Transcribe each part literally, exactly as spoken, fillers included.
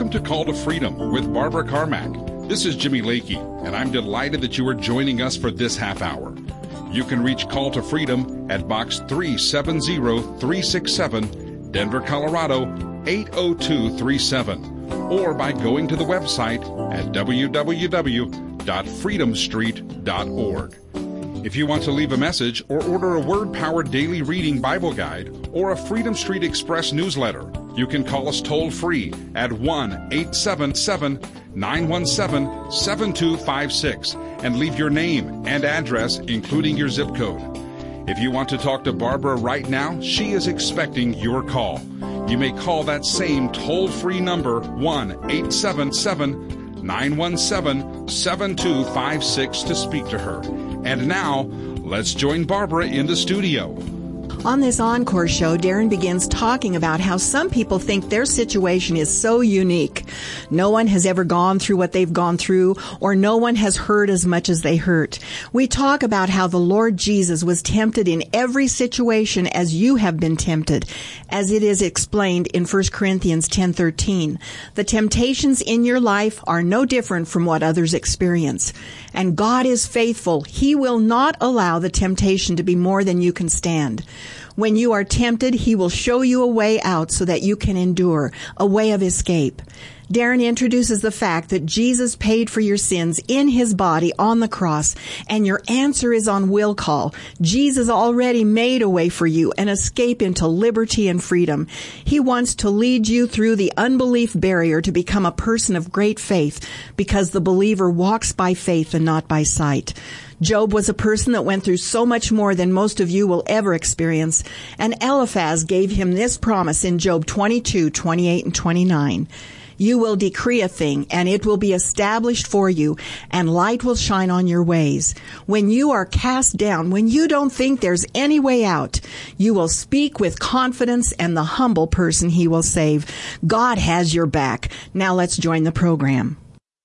Welcome to Call to Freedom with Barbara Carmack. This is Jimmy Lakey, and I'm delighted that you are joining us for this half hour. You can reach Call to Freedom at Box three seven zero three six seven, Denver, Colorado eight oh two three seven, or by going to the website at w w w dot freedom street dot org. If you want to leave a message or order a word-powered daily reading Bible guide or a Freedom Street Express newsletter, you can call us toll-free at one eight seven seven, nine one seven, seven two five six and leave your name and address, including your zip code. If you want to talk to Barbara right now, she is expecting your call. You may call that same toll-free number, one eight seven seven, nine one seven, seven two five six, to speak to her. And now, let's join Barbara in the studio. On this Encore show, Darren begins talking about how some people think their situation is so unique. No one has ever gone through what they've gone through, or no one has hurt as much as they hurt. We talk about how the Lord Jesus was tempted in every situation as you have been tempted, as it is explained in First Corinthians ten thirteen. The temptations in your life are no different from what others experience. And God is faithful. He will not allow the temptation to be more than you can stand. When you are tempted, He will show you a way out so that you can endure, a way of escape. Darren introduces the fact that Jesus paid for your sins in His body on the cross, and your answer is on will call. Jesus already made a way for you, an escape into liberty and freedom. He wants to lead you through the unbelief barrier to become a person of great faith, because the believer walks by faith and not by sight. Job was a person that went through so much more than most of you will ever experience, and Eliphaz gave him this promise in Job twenty-two, twenty-eight, and twenty-nine. You will decree a thing, and it will be established for you, and light will shine on your ways. When you are cast down, when you don't think there's any way out, you will speak with confidence, and the humble person He will save. God has your back. Now let's join the program.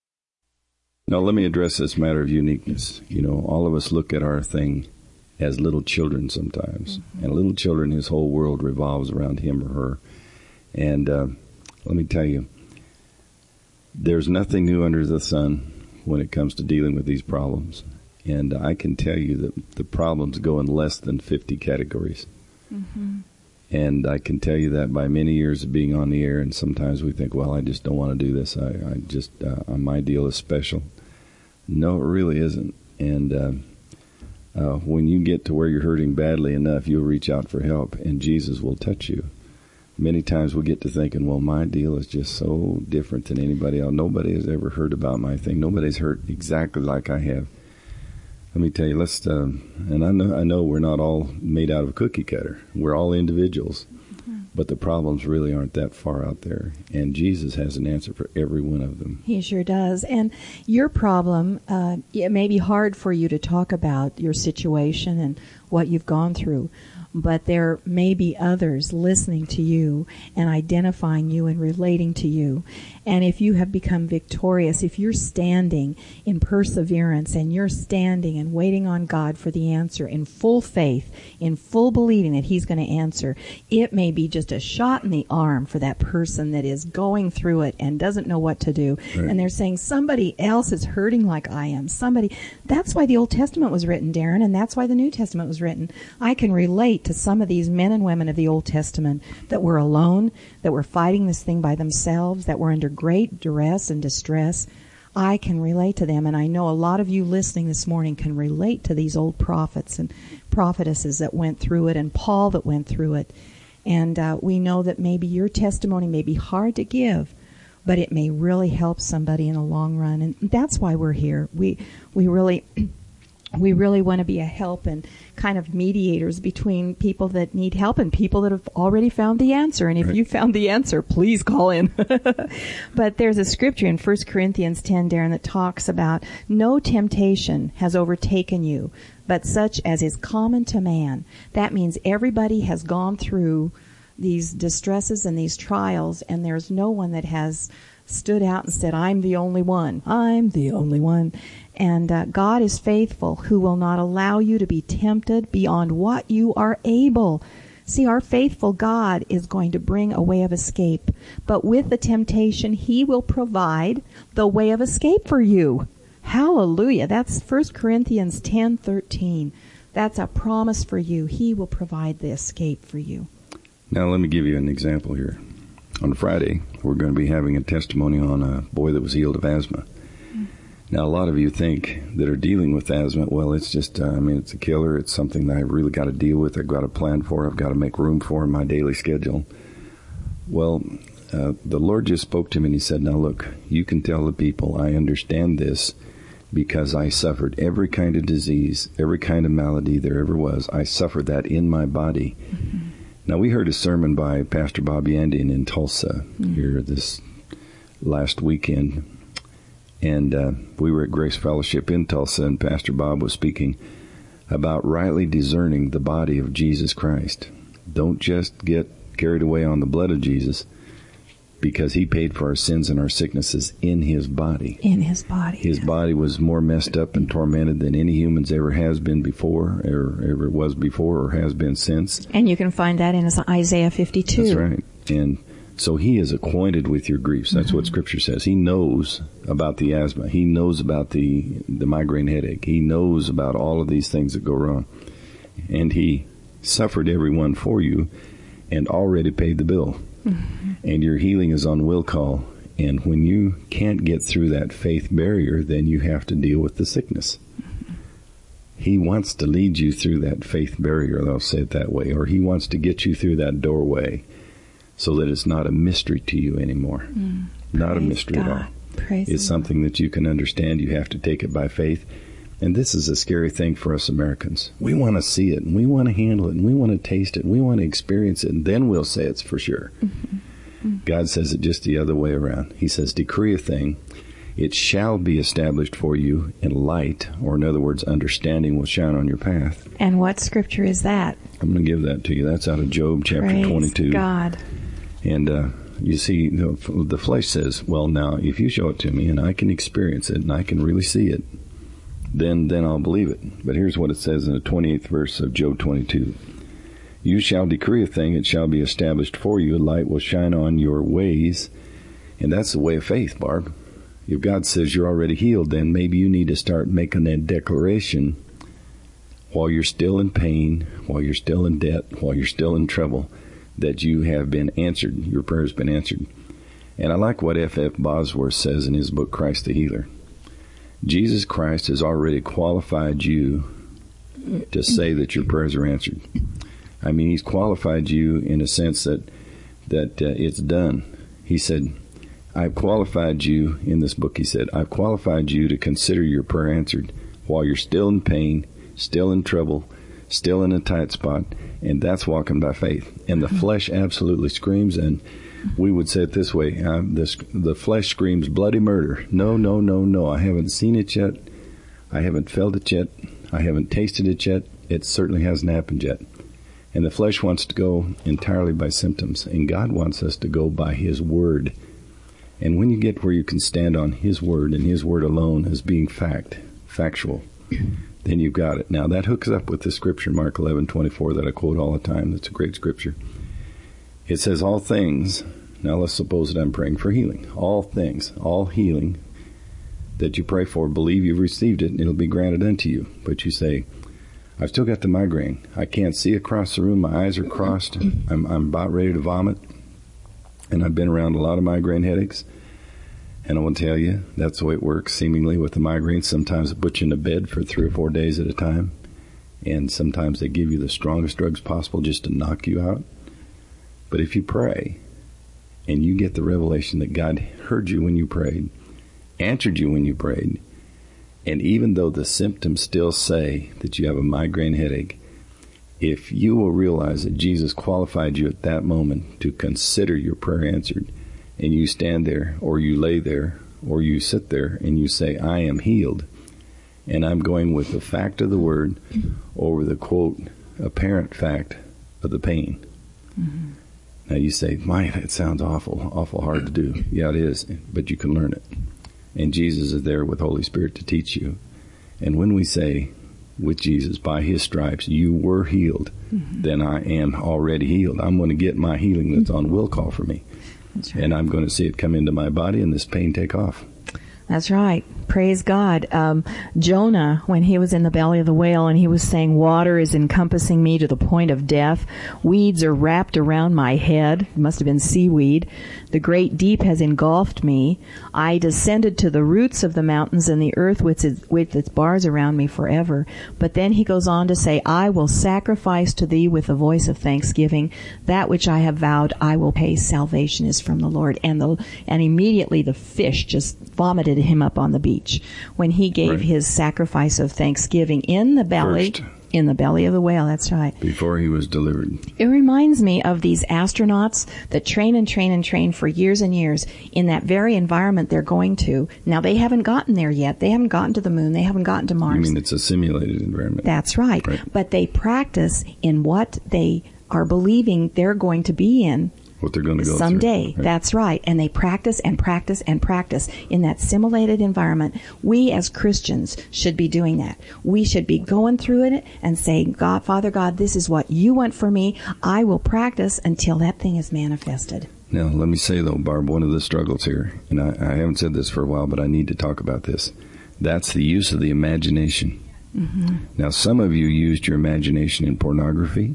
Now, let me address this matter of uniqueness. You know, all of us look at our thing as little children sometimes. Mm-hmm. And little children, his whole world revolves around him or her. And uh, let me tell you, there's nothing new under the sun when it comes to dealing with these problems. And I can tell you that the problems go in less than fifty categories. Mm-hmm. And I can tell you that by many years of being on the air, and sometimes we think, well, I just don't want to do this. I, I just, uh, my deal is special. No, it really isn't. And uh, uh, when you get to where you're hurting badly enough, you'll reach out for help, and Jesus will touch you. Many times we get to thinking, well, my deal is just so different than anybody else. Nobody has ever heard about my thing. Nobody's hurt exactly like I have. Let me tell you, let's, um, and I know, I know we're not all made out of cookie cutter. We're all individuals, mm-hmm. but the problems really aren't that far out there. And Jesus has an answer for every one of them. He sure does. And your problem, uh, it may be hard for you to talk about your situation and what you've gone through, but there may be others listening to you and identifying you and relating to you. And if you have become victorious, if you're standing in perseverance and you're standing and waiting on God for the answer in full faith, in full believing that He's going to answer, it may be just a shot in the arm for that person that is going through it and doesn't know what to do. Right. And they're saying, somebody else is hurting like I am. Somebody. That's why the Old Testament was written, Darren, and that's why the New Testament was written. I can relate to some of these men and women of the Old Testament that were alone, that were fighting this thing by themselves, that were under great duress and distress. I can relate to them, and I know a lot of you listening this morning can relate to these old prophets and prophetesses that went through it, and Paul that went through it. And uh, we know that maybe your testimony may be hard to give, but it may really help somebody in the long run, and that's why we're here. We we really... We really want to be a help and kind of mediators between people that need help and people that have already found the answer. And if right. you found the answer, please call in. But there's a scripture in First Corinthians ten, Darren, that talks about no temptation has overtaken you, but such as is common to man. That means everybody has gone through these distresses and these trials, and there's no one that has stood out and said, I'm the only one. I'm the only one. And uh, God is faithful, who will not allow you to be tempted beyond what you are able. See, our faithful God is going to bring a way of escape. But with the temptation, He will provide the way of escape for you. Hallelujah. That's First Corinthians ten thirteen. That's a promise for you. He will provide the escape for you. Now, let me give you an example here. On Friday, we're going to be having a testimony on a boy that was healed of asthma. Now, a lot of you think that are dealing with asthma, well, it's just, uh, I mean, it's a killer. It's something that I've really got to deal with. I've got to plan for. I've got to make room for in my daily schedule. Well, uh, the Lord just spoke to me and He said, now look, you can tell the people I understand this because I suffered every kind of disease, every kind of malady there ever was. I suffered that in my body. Mm-hmm. Now, we heard a sermon by Pastor Bob Yandian in Tulsa mm-hmm. here this last weekend. And uh, we were at Grace Fellowship in Tulsa, and Pastor Bob was speaking about rightly discerning the body of Jesus Christ. Don't just get carried away on the blood of Jesus, because He paid for our sins and our sicknesses in His body. In His body. His body was more messed up and tormented than any human's ever has been before, or ever was before, or has been since. And you can find that in Isaiah fifty-two. That's right. And so He is acquainted with your griefs. That's mm-hmm. what Scripture says. He knows about the asthma. He knows about the, the migraine headache. He knows about all of these things that go wrong. And He suffered every one for you and already paid the bill. Mm-hmm. And your healing is on will call. And when you can't get through that faith barrier, then you have to deal with the sickness. Mm-hmm. He wants to lead you through that faith barrier, I'll say it that way, or He wants to get you through that doorway so that it's not a mystery to you anymore. Mm, not a mystery God. At all. Praise it's something Lord. That you can understand. You have to take it by faith. And this is a scary thing for us Americans. We want to see it, and we want to handle it, and we want to taste it, and we want to experience it, and then we'll say it's for sure. Mm-hmm. Mm-hmm. God says it just the other way around. He says, decree a thing, it shall be established for you, and light, or in other words, understanding will shine on your path. And what scripture is that? I'm going to give that to you. That's out of Job chapter Praise twenty-two. God. And uh, you see, the, the flesh says, well, now, if you show it to me, and I can experience it, and I can really see it, then then I'll believe it. But here's what it says in the twenty-eighth verse of Job twenty-two. You shall decree a thing, it shall be established for you, light will shine on your ways. And that's the way of faith, Barb. If God says you're already healed, then maybe you need to start making that declaration while you're still in pain, while you're still in debt, while you're still in trouble, that you have been answered, your prayer has been answered. And I like what F F Bosworth says in his book, Christ the Healer. Jesus Christ has already qualified you to say that your prayers are answered. I mean, He's qualified you in a sense that that uh, it's done. He said, I've qualified you, in this book he said, I've qualified you to consider your prayer answered while you're still in pain, still in trouble, still in a tight spot, and that's walking by faith. And the flesh absolutely screams, and we would say it this way, uh, this, the flesh screams bloody murder. No, no, no, no, I haven't seen it yet. I haven't felt it yet. I haven't tasted it yet. It certainly hasn't happened yet. And the flesh wants to go entirely by symptoms, and God wants us to go by His Word. And when you get where you can stand on His Word and His Word alone as being fact, factual, then you've got it. Now, that hooks up with the scripture, Mark eleven twenty-four, that I quote all the time. That's a great scripture. It says, all things, now let's suppose that I'm praying for healing. All things, all healing that you pray for, believe you've received it, and it'll be granted unto you. But you say, I've still got the migraine. I can't see across the room. My eyes are crossed. I'm, I'm about ready to vomit. And I've been around a lot of migraine headaches. And I will tell you, that's the way it works, seemingly, with the migraines. Sometimes they put you in a bed for three or four days at a time. And sometimes they give you the strongest drugs possible just to knock you out. But if you pray, and you get the revelation that God heard you when you prayed, answered you when you prayed, and even though the symptoms still say that you have a migraine headache, if you will realize that Jesus qualified you at that moment to consider your prayer answered, and you stand there, or you lay there, or you sit there, and you say, I am healed, and I'm going with the fact of the word over the, quote, apparent fact of the pain. Mm-hmm. Now you say, my, that sounds awful, awful hard to do. Yeah, it is, but you can learn it. And Jesus is there with Holy Spirit to teach you. And when we say, with Jesus. By his stripes, you were healed. Mm-hmm. Then I am already healed. I'm going to get my healing that's on will call for me. That's right. And I'm going to see it come into my body and this pain take off. That's right. Praise God. Um, Jonah, when he was in the belly of the whale and he was saying, water is encompassing me to the point of death. Weeds are wrapped around my head. It must have been seaweed. The great deep has engulfed me. I descended to the roots of the mountains, and the earth with its, with its bars around me forever. But then he goes on to say, I will sacrifice to thee with a voice of thanksgiving. That which I have vowed, I will pay. Salvation is from the Lord. And the, and immediately the fish just vomited him up on the beach when he gave right. his sacrifice of thanksgiving in the belly. First. In the belly of the whale, that's right. Before he was delivered. It reminds me of these astronauts that train and train and train for years and years in that very environment they're going to. Now, they haven't gotten there yet. They haven't gotten to the moon. They haven't gotten to Mars. You mean it's a simulated environment? That's right. right. But they practice in what they are believing they're going to be in. What they're going to go someday. Through. Right. That's right. And they practice and practice and practice in that simulated environment. We as Christians should be doing that. We should be going through it and saying, God, Father God, this is what you want for me. I will practice until that thing is manifested. Now, let me say, though, Barb, one of the struggles here, and I, I haven't said this for a while, but I need to talk about this. That's the use of the imagination. Mm-hmm. Now, some of you used your imagination in pornography.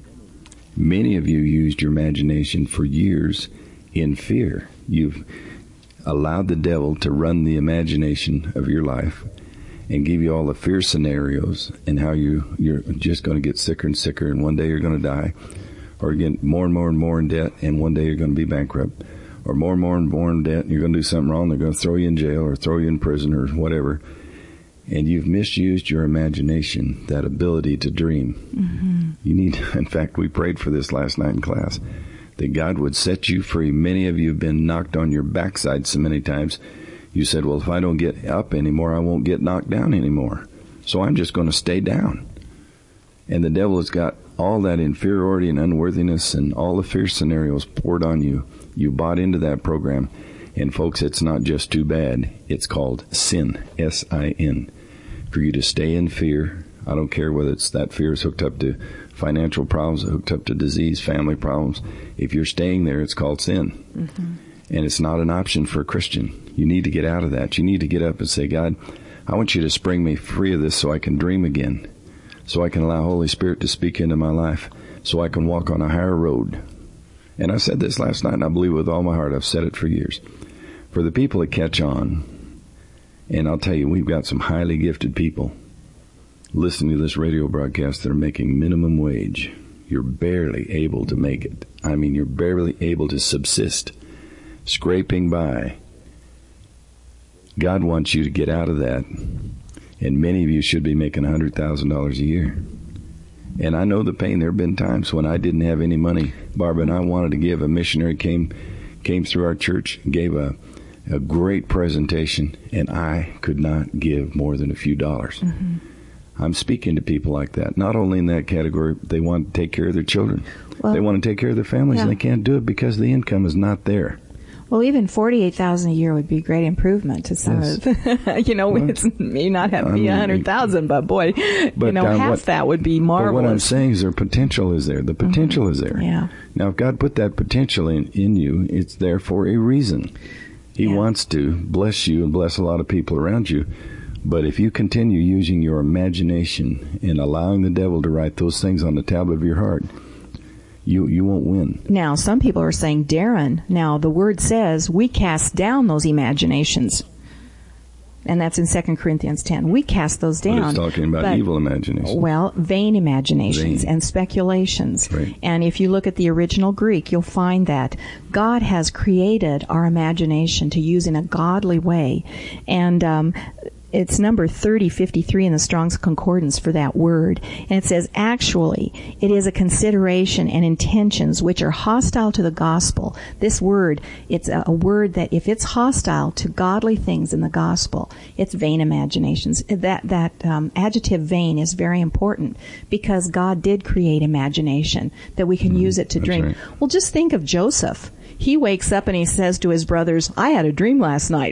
Many of you used your imagination for years in fear. You've allowed the devil to run the imagination of your life and give you all the fear scenarios and how you, you're just going to get sicker and sicker, and one day you're going to die, or get more and more and more in debt, and one day you're going to be bankrupt, or more and more and more in debt, and you're going to do something wrong, they're going to throw you in jail or throw you in prison or whatever. And you've misused your imagination, that ability to dream. Mm-hmm. You need, in fact, we prayed for this last night in class, that God would set you free. Many of you have been knocked on your backside so many times. You said, well, if I don't get up anymore, I won't get knocked down anymore. So I'm just going to stay down. And the devil has got all that inferiority and unworthiness and all the fear scenarios poured on you. You bought into that program. And folks, it's not just too bad. It's called sin, S I N. For you to stay in fear. I don't care whether it's that fear is hooked up to financial problems, hooked up to disease, family problems. If you're staying there, it's called sin. Mm-hmm. And it's not an option for a Christian. You need to get out of that. You need to get up and say, God, I want you to spring me free of this so I can dream again, so I can allow Holy Spirit to speak into my life, so I can walk on a higher road. And I said this last night, and I believe with all my heart. I've said it for years. For the people that catch on, and I'll tell you, we've got some highly gifted people listening to this radio broadcast that are making minimum wage. You're barely able to make it. I mean, you're barely able to subsist, scraping by. God wants you to get out of that. And many of you should be making one hundred thousand dollars a year. And I know the pain. There have been times when I didn't have any money, Barbara, and I wanted to give. A missionary came came through our church, gave a a great presentation, and I could not give more than a few dollars. Mm-hmm. I'm speaking to people like that. Not only in that category, they want to take care of their children. Well, they want to take care of their families, yeah. and they can't do it because the income is not there. Well, even forty-eight thousand dollars a year would be a great improvement to some yes. of, you know, well, it may not have to be one hundred thousand dollars, but boy, but, you know, um, half what, that would be marvelous. But what I'm saying is their potential is there. The potential mm-hmm. is there. Yeah. Now, if God put that potential in, in you, it's there for a reason. He yeah. wants to bless you and bless a lot of people around you. But if you continue using your imagination and allowing the devil to write those things on the tablet of your heart, you you won't win. Now, some people are saying, Darren, now the word says we cast down those imaginations. And that's in Second Corinthians ten. We cast those down. But it's talking about but, evil imaginations. Well, vain imaginations vain. and speculations. Right. And if you look at the original Greek, you'll find that God has created our imagination to use in a godly way. And um, it's number thirty fifty-three in the Strong's Concordance for that word. And it says, actually, it is a consideration and intentions which are hostile to the gospel. This word, it's a, a word that if it's hostile to godly things in the gospel, it's vain imaginations. That, that um, adjective vain is very important because God did create imagination that we can mm, use it to dream. Right. Well, just think of Joseph. He wakes up and he says to his brothers, I had a dream last night.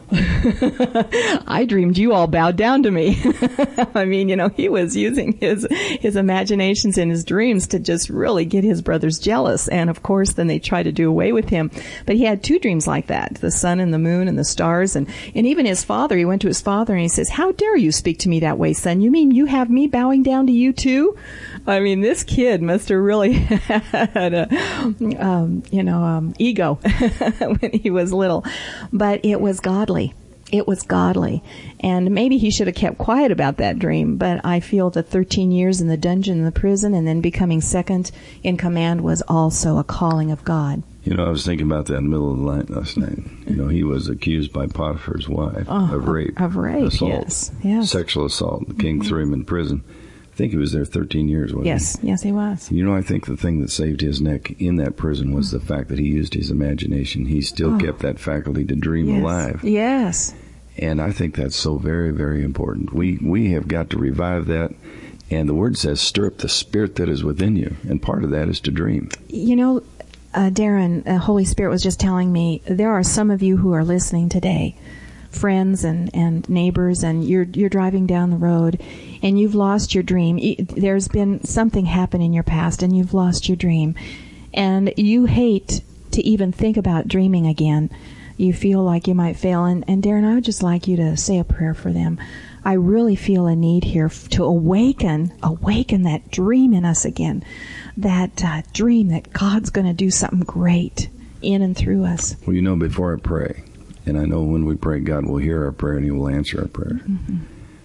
I dreamed you all bowed down to me. I mean, you know, he was using his his imaginations and his dreams to just really get his brothers jealous. And of course, then they tried to do away with him. But he had two dreams like that, the sun and the moon and the stars. And, and even his father, he went to his father and he says, how dare you speak to me that way, son? You mean you have me bowing down to you too? I mean, this kid must have really had a, um, you know, um, ego when he was little. But it was godly. It was godly. And maybe he should have kept quiet about that dream, but I feel that thirteen years in the dungeon, in the prison, and then becoming second in command was also a calling of God. You know, I was thinking about that in the middle of the night last night. You know, he was accused by Potiphar's wife oh, of rape. Of rape, assault, yes. yes. Sexual assault. The king mm-hmm. threw him in prison. I think he was there thirteen years, wasn't yes. he? Yes, yes, he was. You know, I think the thing that saved his neck in that prison was the fact that he used his imagination. He still oh. kept that faculty to dream yes. alive. Yes. And I think that's so very, very important. We we have got to revive that. And the Word says, stir up the spirit that is within you. And part of that is to dream. You know, uh, Darren, the Holy Spirit was just telling me, there are some of you who are listening today, friends and, and neighbors, and you're you're driving down the road, and you've lost your dream. There's been something happen in your past, and you've lost your dream. And you hate to even think about dreaming again. You feel like you might fail. And, and Darren, I would just like you to say a prayer for them. I really feel a need here to awaken, awaken that dream in us again. That uh, dream that God's going to do something great in and through us. Well, you know, before I pray, and I know when we pray, God will hear our prayer and He will answer our prayer. Mm-hmm.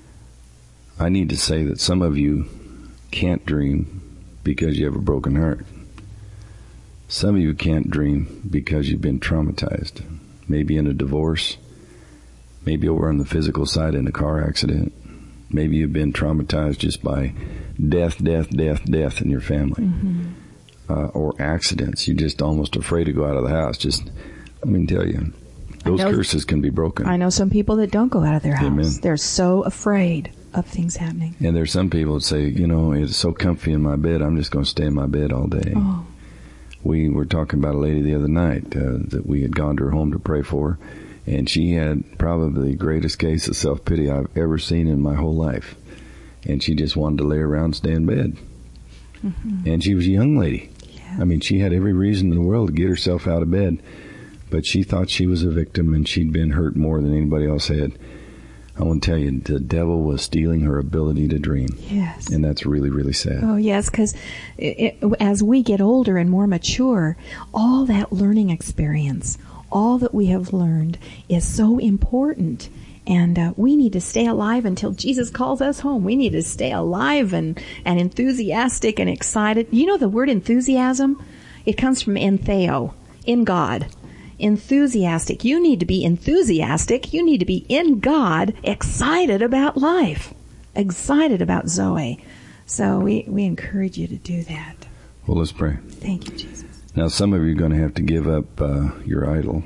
I need to say that some of you can't dream because you have a broken heart. Some of you can't dream because you've been traumatized. Maybe in a divorce, maybe over on the physical side in a car accident. Maybe you've been traumatized just by death, death, death, death in your family. Mm-hmm. Uh, or accidents. You're just almost afraid to go out of the house. Just, let me tell you, those know, curses can be broken. I know some people that don't go out of their house. Amen. They're so afraid of things happening. And there's some people that say, you know, it's so comfy in my bed, I'm just going to stay in my bed all day. Oh. We were talking about a lady the other night uh, that we had gone to her home to pray for, and she had probably the greatest case of self-pity I've ever seen in my whole life. And she just wanted to lay around and stay in bed. Mm-hmm. And she was a young lady. Yeah. I mean, she had every reason in the world to get herself out of bed, but she thought she was a victim and she'd been hurt more than anybody else had. I want to tell you, the devil was stealing her ability to dream. Yes. And that's really, really sad. Oh, yes, because as we get older and more mature, all that learning experience, all that we have learned is so important. And uh, we need to stay alive until Jesus calls us home. We need to stay alive and, and enthusiastic and excited. You know the word enthusiasm? It comes from entheo, in God. Enthusiastic. You need to be enthusiastic. You need to be in God, excited about life, excited about Zoe. So we, we encourage you to do that. Well, let's pray. Thank you, Jesus. Now, some of you are going to have to give up uh, your idol.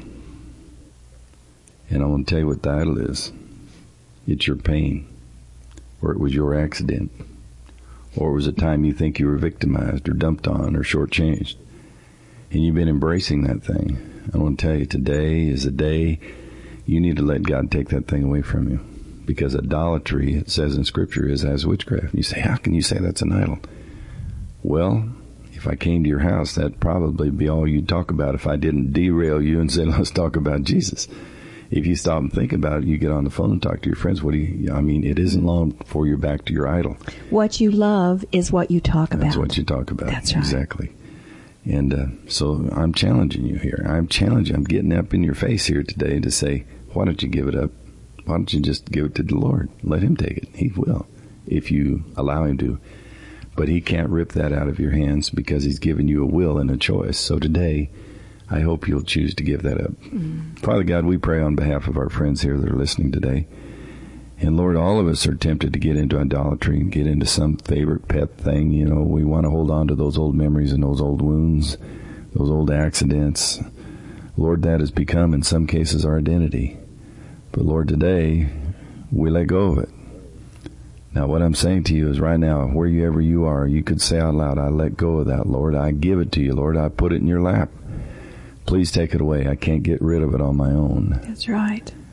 And I want to tell you what the idol is. It's your pain, or it was your accident, or it was a time you think you were victimized or dumped on or shortchanged. And you've been embracing that thing. I want to tell you, today is a day you need to let God take that thing away from you. Because idolatry, it says in Scripture, is as witchcraft. And you say, how can you say that's an idol? Well, if I came to your house, that'd probably be all you'd talk about if I didn't derail you and say, let's talk about Jesus. If you stop and think about it, you get on the phone and talk to your friends. What do you, I mean, it isn't long before you're back to your idol. What you love is what you talk about. That's what you talk about. That's right. Exactly. And uh, so I'm challenging you here. I'm challenging, I'm getting up in your face here today to say, why don't you give it up? Why don't you just give it to the Lord? Let Him take it. He will, if you allow Him to. But He can't rip that out of your hands because He's given you a will and a choice. So today, I hope you'll choose to give that up. Mm. Father God, we pray on behalf of our friends here that are listening today. And Lord, all of us are tempted to get into idolatry and get into some favorite pet thing. You know, we want to hold on to those old memories and those old wounds, those old accidents. Lord, that has become, in some cases, our identity. But Lord, today, we let go of it. Now, what I'm saying to you is right now, wherever you are, you could say out loud, I let go of that, Lord. I give it to you, Lord. I put it in your lap. Please take it away. I can't get rid of it on my own. That's right.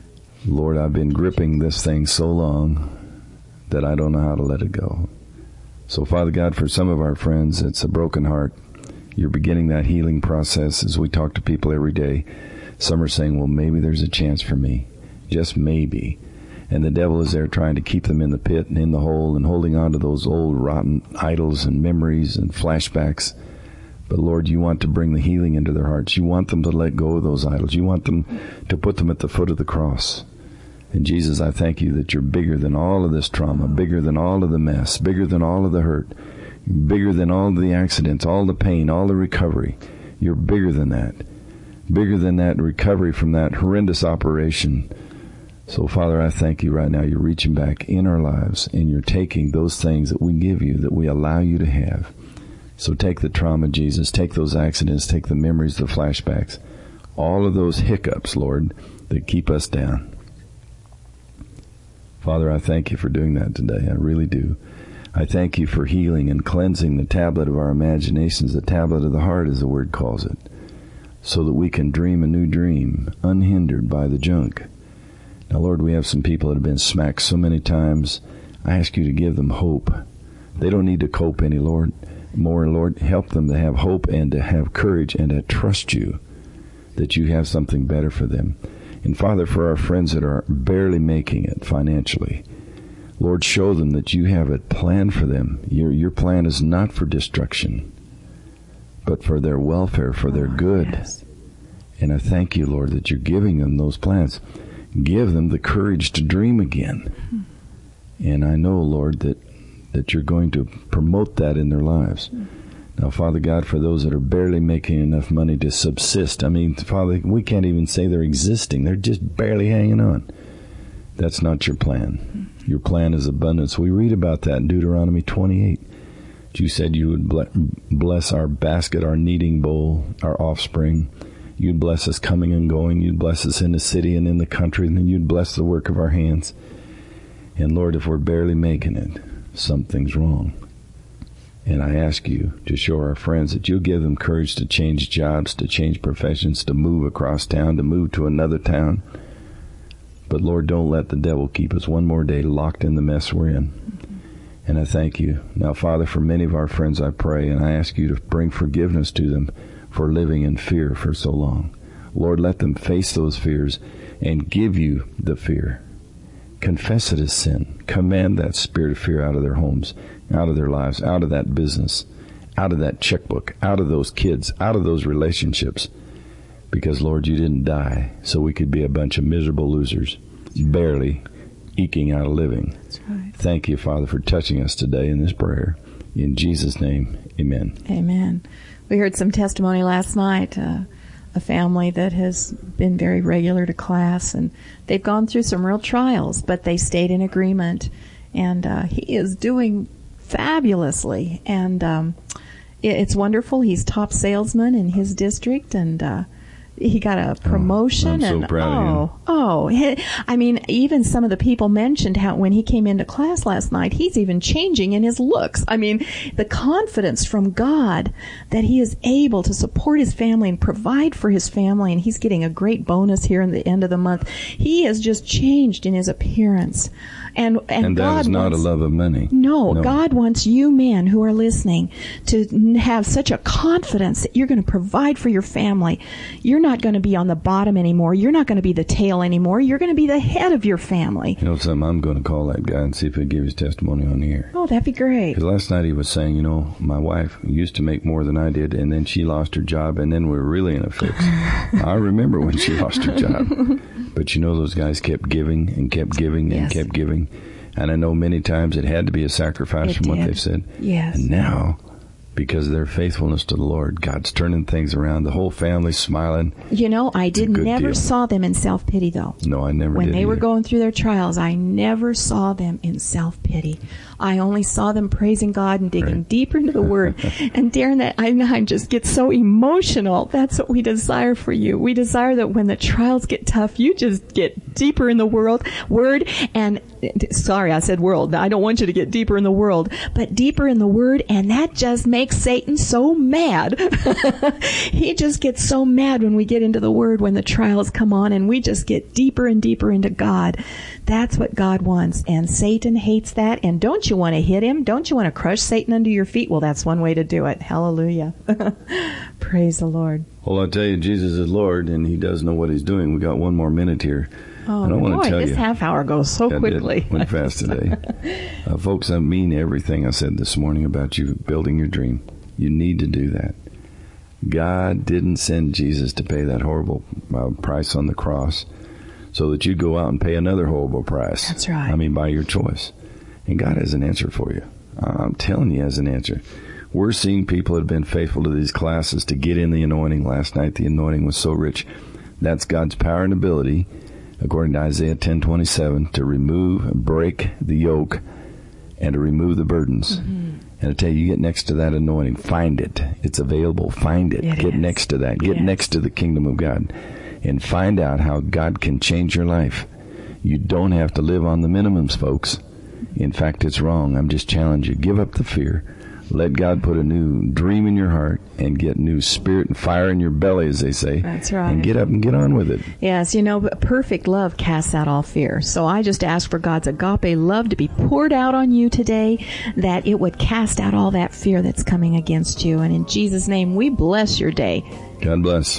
Lord, I've been gripping this thing so long that I don't know how to let it go. So, Father God, for some of our friends, it's a broken heart. You're beginning that healing process as we talk to people every day. Some are saying, well, maybe there's a chance for me. Just maybe. And the devil is there trying to keep them in the pit and in the hole and holding on to those old rotten idols and memories and flashbacks. But Lord, you want to bring the healing into their hearts. You want them to let go of those idols. You want them to put them at the foot of the cross. And Jesus, I thank you that you're bigger than all of this trauma, bigger than all of the mess, bigger than all of the hurt, bigger than all of the accidents, all the pain, all the recovery. You're bigger than that. Bigger than that recovery from that horrendous operation. So, Father, I thank you right now. You're reaching back in our lives, and you're taking those things that we give you, that we allow you to have. So take the trauma, Jesus. Take those accidents. Take the memories, the flashbacks. All of those hiccups, Lord, that keep us down. Father, I thank you for doing that today. I really do. I thank you for healing and cleansing the tablet of our imaginations, the tablet of the heart, as the Word calls it, so that we can dream a new dream, unhindered by the junk. Now, Lord, we have some people that have been smacked so many times. I ask you to give them hope. They don't need to cope any, Lord. More, Lord, help them to have hope and to have courage and to trust you that you have something better for them. And, Father, for our friends that are barely making it financially, Lord, show them that you have a plan for them. Your, your plan is not for destruction, but for their welfare, for their good. Yes. And I thank you, Lord, that you're giving them those plans. Give them the courage to dream again. Mm-hmm. And I know, Lord, that, that you're going to promote that in their lives. Mm-hmm. Now, Father God, for those that are barely making enough money to subsist, I mean, Father, we can't even say they're existing. They're just barely hanging on. That's not your plan. Mm-hmm. Your plan is abundance. We read about that in Deuteronomy twenty-eight. You said you would bless our basket, our kneading bowl, our offspring. You'd bless us coming and going. You'd bless us in the city and in the country. And then you'd bless the work of our hands. And Lord, if we're barely making it, something's wrong. And I ask you to show our friends that you'll give them courage to change jobs, to change professions, to move across town, to move to another town. But Lord, don't let the devil keep us one more day locked in the mess we're in. Mm-hmm. And I thank you. Now, Father, for many of our friends, I pray, and I ask you to bring forgiveness to them for living in fear for so long. Lord, let them face those fears and give you the fear. Confess it as sin. Command that spirit of fear out of their homes, out of their lives, out of that business, out of that checkbook, out of those kids, out of those relationships. Because, Lord, you didn't die so we could be a bunch of miserable losers, barely eking out a living. That's right. Thank you, Father, for touching us today in this prayer. In Jesus' name, amen. Amen. We heard some testimony last night, uh, a family that has been very regular to class, and they've gone through some real trials, but they stayed in agreement, and uh, he is doing fabulously, and um, it, it's wonderful. He's top salesman in his district, and uh, he got a promotion. Oh, I'm so and proud oh, of him. oh, he, I mean, even some of the people mentioned how when he came into class last night, he's even changing in his looks. I mean, the confidence from God that he is able to support his family and provide for his family, and he's getting a great bonus here in the end of the month. He has just changed in his appearance. And, and, and that God is not wants, a love of money. No, no, God wants you men who are listening to have such a confidence that you're going to provide for your family. You're not going to be on the bottom anymore. You're not going to be the tail anymore. You're going to be the head of your family. You know something? I'm going to call that guy and see if he'll give his testimony on the air. Oh, that'd be great. Because last night he was saying, you know, my wife used to make more than I did, and then she lost her job, and then we were really in a fix. I remember when she lost her job. But you know, those guys kept giving and kept giving and Yes. kept giving. And I know many times it had to be a sacrifice It from what did. they've said. Yes. And now, because of their faithfulness to the Lord, God's turning things around. The whole family's smiling. You know, I a did good never deal. saw them in self-pity, though. No, I never When did. they were either. going through their trials, I never saw them in self-pity. I only saw them praising God and digging Right. deeper into the Word. And Darren, that I, I just get so emotional. That's what we desire for you. We desire that when the trials get tough, you just get deeper in the world, Word, and sorry, I said world. I don't want you to get deeper in the world, but deeper in the Word, and that just makes Satan so mad. He just gets so mad when we get into the Word, when the trials come on, and we just get deeper and deeper into God. That's what God wants, and Satan hates that. And don't you want to hit him? Don't you want to crush Satan under your feet? Well, that's one way to do it. Hallelujah. Praise the Lord. Well, I'll tell you, Jesus is Lord, and He does know what He's doing. We got one more minute here. Oh, I don't boy, want to tell this you, half hour goes so that quickly. It went fast today. uh, folks, I mean everything I said this morning about you building your dream. You need to do that. God didn't send Jesus to pay that horrible uh, price on the cross so that you'd go out and pay another horrible price. That's right. I mean, by your choice. And God has an answer for you. I'm telling you, He has an answer. We're seeing people that have been faithful to these classes to get in the anointing. Last night, the anointing was so rich. That's God's power and ability, according to Isaiah ten twenty-seven, to remove, break the yoke, and to remove the burdens. Mm-hmm. And I tell you, you get next to that anointing, find it. It's available. Find it. it get is. next to that. Get yes. next to the kingdom of God. And find out how God can change your life. You don't have to live on the minimums, folks. In fact, it's wrong. I'm just challenging you. Give up the fear. Let God put a new dream in your heart and get new spirit and fire in your belly, as they say. That's right. And get up and get on with it. Yes, you know, perfect love casts out all fear. So I just ask for God's agape love to be poured out on you today, that it would cast out all that fear that's coming against you. And in Jesus' name, we bless your day. God bless.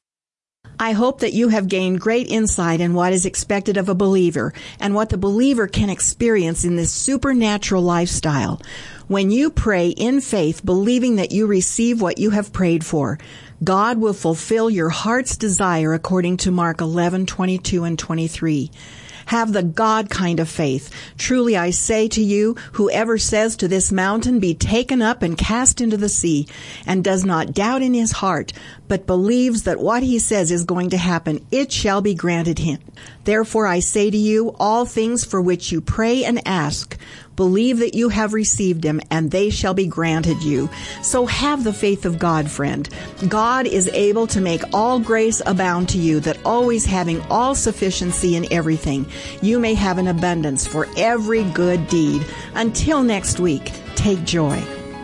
I hope that you have gained great insight in what is expected of a believer and what the believer can experience in this supernatural lifestyle. When you pray in faith, believing that you receive what you have prayed for, God will fulfill your heart's desire according to Mark eleven twenty-two and twenty-three. Have the God kind of faith. Truly I say to you, whoever says to this mountain, be taken up and cast into the sea, and does not doubt in his heart, but believes that what he says is going to happen, it shall be granted him. Therefore I say to you, all things for which you pray and ask, believe that you have received them, and they shall be granted you. So have the faith of God, friend. God is able to make all grace abound to you, that always having all sufficiency in everything, you may have an abundance for every good deed. Until next week, take joy.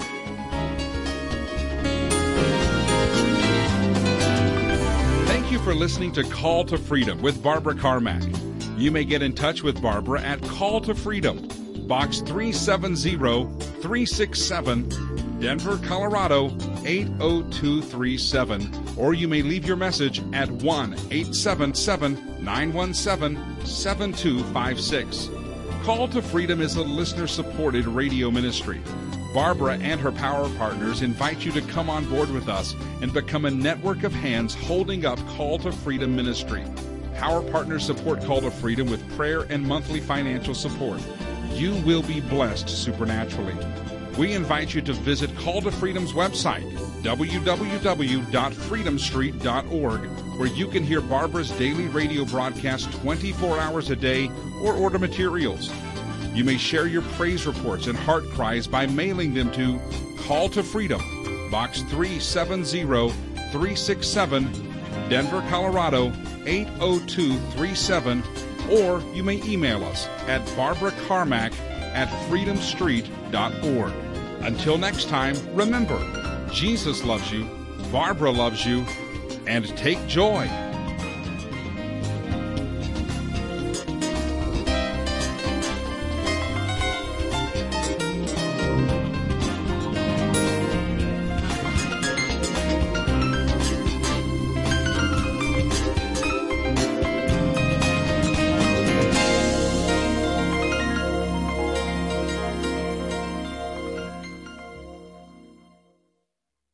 Thank you for listening to Call to Freedom with Barbara Carmack. You may get in touch with Barbara at Call to Freedom, Box three seven zero, three six seven, Denver, Colorado eight oh two three seven, or you may leave your message at one eight seven seven, nine one seven, seven two five six. Call to Freedom is a listener-supported radio ministry. Barbara and her power partners invite you to come on board with us and become a network of hands holding up Call to Freedom ministry. Power partners support Call to Freedom with prayer and monthly financial support. You will be blessed supernaturally. We invite you to visit Call to Freedom's website, w w w dot freedom street dot org, where you can hear Barbara's daily radio broadcast twenty-four hours a day or order materials. You may share your praise reports and heart cries by mailing them to Call to Freedom, Box three seven zero, three six seven, Denver, Colorado eight oh two three seven, or you may email us at barbara carmack at freedom street dot org. Until next time, remember, Jesus loves you, Barbara loves you, and take joy